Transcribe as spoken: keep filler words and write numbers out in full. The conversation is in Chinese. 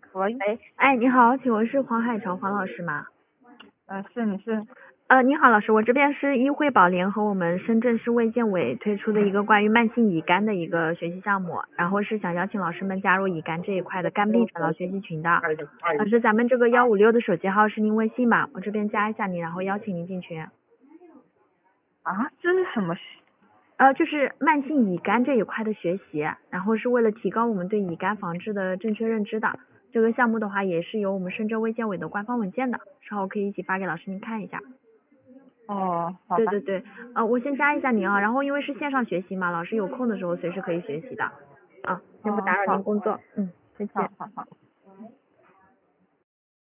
喂， 喂，哎，你好，请问是黄海成黄老师吗？ 呃，是你是？ 呃，你好，老师，我这边是医惠宝联合我们深圳市卫健委推出的一个关于慢性乙肝的一个学习项目，然后是想邀请老师们加入乙肝这一块的肝病诊疗学习群的。老师，咱们这个幺五六的手机号是您微信吗？我这边加一下您，然后邀请您进群。 啊，这是什么？ 呃，就是慢性乙肝这一块的学习，然后是为了提高我们对乙肝防治的正确认知的。这个项目的话，也是有我们深圳卫健委的官方文件的，稍后可以一起发给老师您看一下。 哦，好吧。 对对对，呃，我先加一下您啊，然后因为是线上学习嘛，老师有空的时候随时可以学习的。啊，先不嗯， 打扰您好， 工作，嗯，再见。 好，好，好。